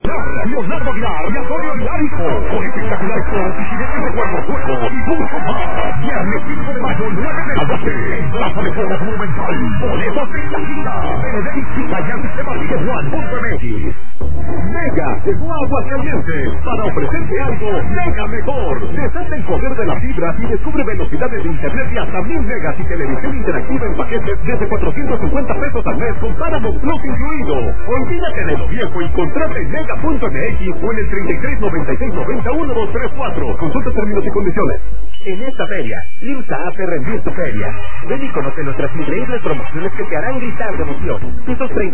Leonardo Aguilar y Antonio Aguilar Hijo, con espectaculares shows y jinetes de cuerpo a cuerpo y mucho más. Viernes 5 de mayo, 9 de la noche, en Plaza de Toros Monumental. Boletos en taquilla. Benedictina y anticipaciquejuan.mx. Mega llegó a Aguascalientes para ofrecerte algo mega mejor. Desata el poder de las fibras y descubre velocidades de internet y hasta 1000 megas y televisión interactiva en paquetes desde 450 pesos al mes con Paramount Plus incluido. Olvídate de lo viejo y contrata en mega.mx o en el 33 96 90 1234. Consulta términos y condiciones. En esta feria, Limsa hace rendir tu feria. Ven y conoce nuestras increíbles promociones que te harán gritar de emoción. Esos 30